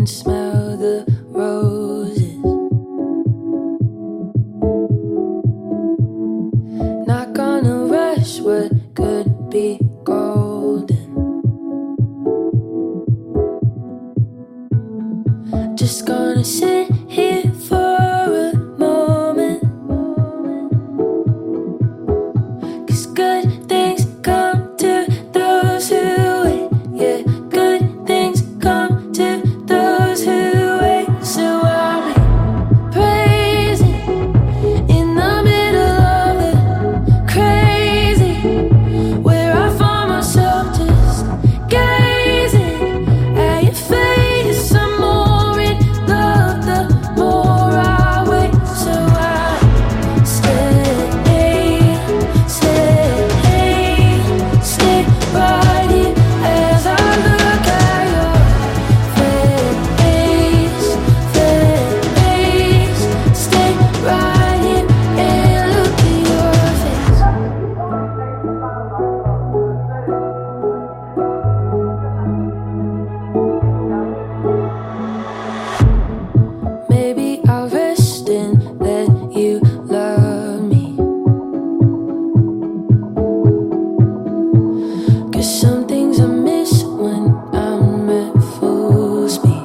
can smell the roses. Not gonna rush what could be golden. Just gonna sit here for a moment. 'Cause good things come to those who wait. Yeah, good things come to those who wait. So I'll be praising in the middle of the crazy, where I find myself just gazing at your face. Some more in love, the more I wait. So I stay right here as I look at your face. Stay right here and look at your face. Maybe I'll rest and let you love me. 'Cause some things I miss when I'm at full speed.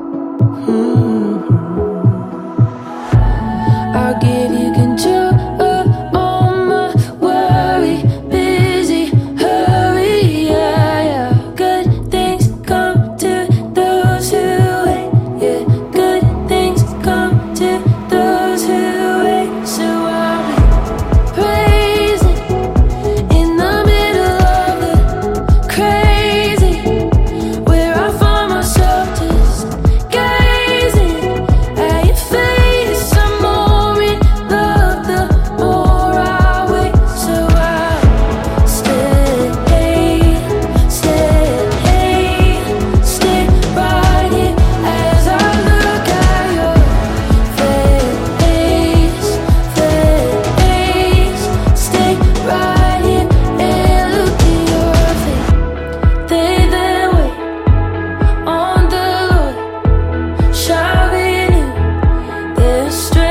I'll give you control of all my worry. Busy, hurry, yeah. Good things come to those who wait. Yeah, good things come to those who wait. So I'll be praising in the middle of the crazy, where I find myself just gazing at your face. Some more in love, the more I wait. So I'll stay right here as I look at your face. Stay right here and look at your face. They that wait on the Lord shall renew their strength.